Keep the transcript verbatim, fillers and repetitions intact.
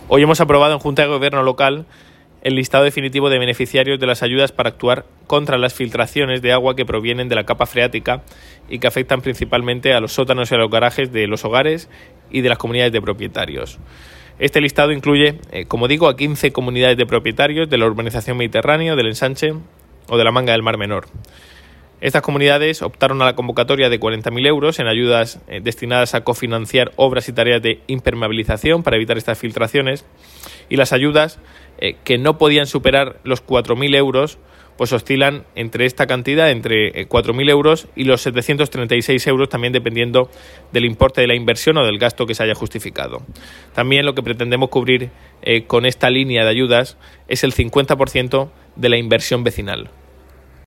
Hoy hemos aprobado en Junta de Gobierno local el listado definitivo de beneficiarios de las ayudas para actuar contra las filtraciones de agua que provienen de la capa freática y que afectan principalmente a los sótanos y a los garajes de los hogares y de las comunidades de propietarios. Este listado incluye, eh, como digo, a quince comunidades de propietarios de la urbanización Mediterráneo, del Ensanche o de la Manga del Mar Menor. Estas comunidades optaron a la convocatoria de cuarenta mil euros en ayudas eh, destinadas a cofinanciar obras y tareas de impermeabilización para evitar estas filtraciones, y las ayudas eh, que no podían superar los cuatro mil euros pues oscilan entre esta cantidad, entre eh, cuatro mil euros y los setecientos treinta y seis euros, también dependiendo del importe de la inversión o del gasto que se haya justificado. También lo que pretendemos cubrir eh, con esta línea de ayudas es el cincuenta por ciento de la inversión vecinal.